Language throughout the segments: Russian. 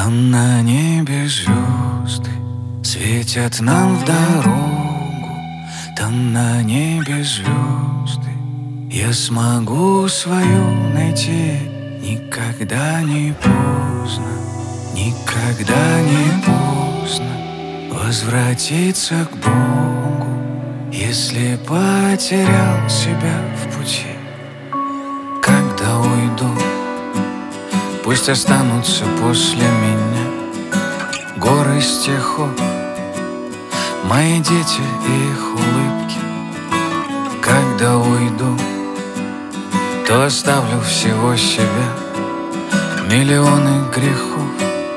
Там на небе звезды светят нам в дорогу. Там на небе звезды я смогу свою найти. Никогда не поздно, никогда не поздно возвратиться к Богу, если потерял себя в пути. Когда уйду, пусть останутся после меня горы стихов, мои дети и их улыбки. Когда уйду, то оставлю всего себя миллионы грехов,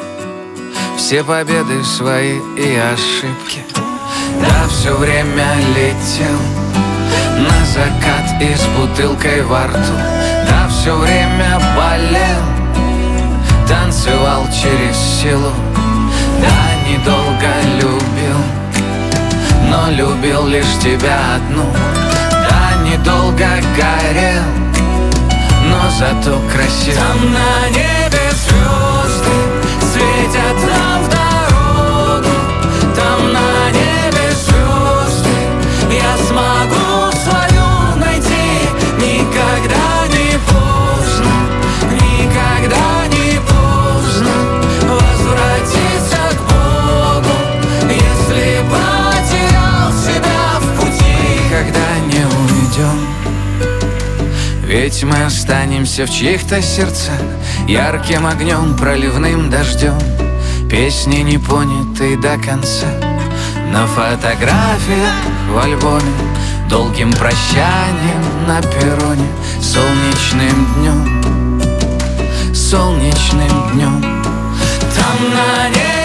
все победы свои и ошибки. Да, все время летел на закат и с бутылкой во рту. Да, все время болел, танцевал через силу. Да, недолго любил, но любил лишь тебя одну. Да, недолго горел, но зато красив. Там на небе звезды светят нам в дорогу. Там на небе звезды я смогу свою найти. Никогда не поздно, никогда не поздно возвратиться к Богу, если потерял себя в пути. Никогда не уйдем, ведь мы останемся в чьих-то сердцах ярким огнем, проливным дождем, песни не понятой до конца. На фотографиях в альбоме, долгим прощанием на перроне, солнечным днем, солнечным днем. Там на небе